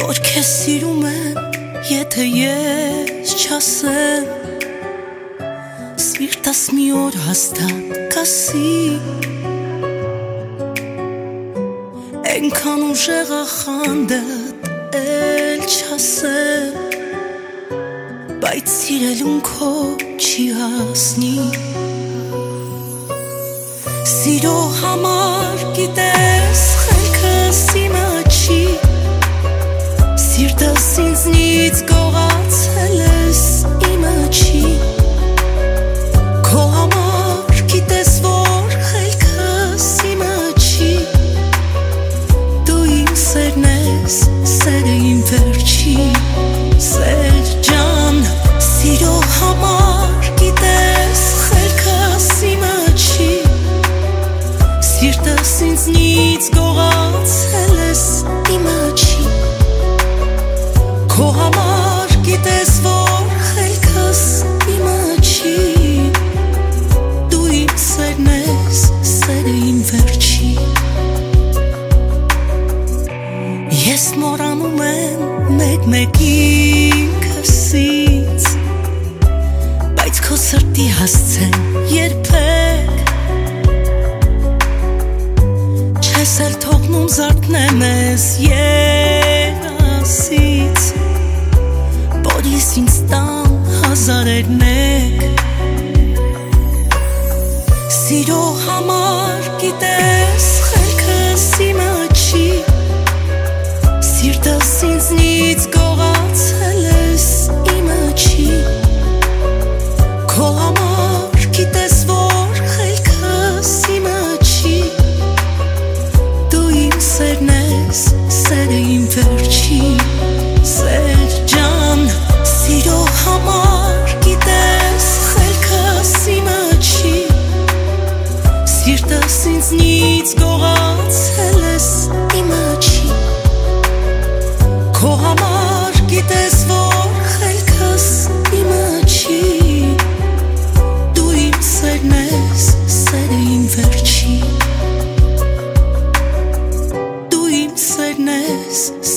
որ քեզ սիրում եմ, եթե ես չասեմ, սիրտս մի օր հաստատ կասի, այնքան ուժեղ ա խանդդ էլ չասեմ, բայց սիրելուն քո չի հասնի, սիրո համար գիտես խելքս իմը չի, սիրտս ինձնից գողացել ես իմը չի, քո համար գիտես որ խելքս իմը չի, դու իմ սերն ես, սերը իմ վերջի, սեր ջան, սիրո համար գիտես խելքս իմը չի, սիրտս ինձնից գողացել ես իմը չի, քո համար գիտես որ խելքս իմը չի, դու իմ սերն ես, սերը իմ վերջի, ես մոռանում եմ մեկ-մեկ ինքսից, բայց քո սրտի հասցեն երբեք, չես էլ թողնում զարթնեմ ես երասից, Բորիս ինձ տան հազարերնեք, սիրո համար գիտես խելքս իմը չի, սիրտս ինձնից գողացել ես իմը չի, քո համար գիտես որ խելքս իմը չի, դու իմ սերն ես, սերը իմ վերջի, սեր ջան, սիրո համար գիտես խելքս իմը չի, սիրտս ինձնից գողացել ես իմը չի, քո համար գիտես որ խելքս իմը չի, դու իմ սերն ես, սերը իմ վերջի, դու իմ սերն ես,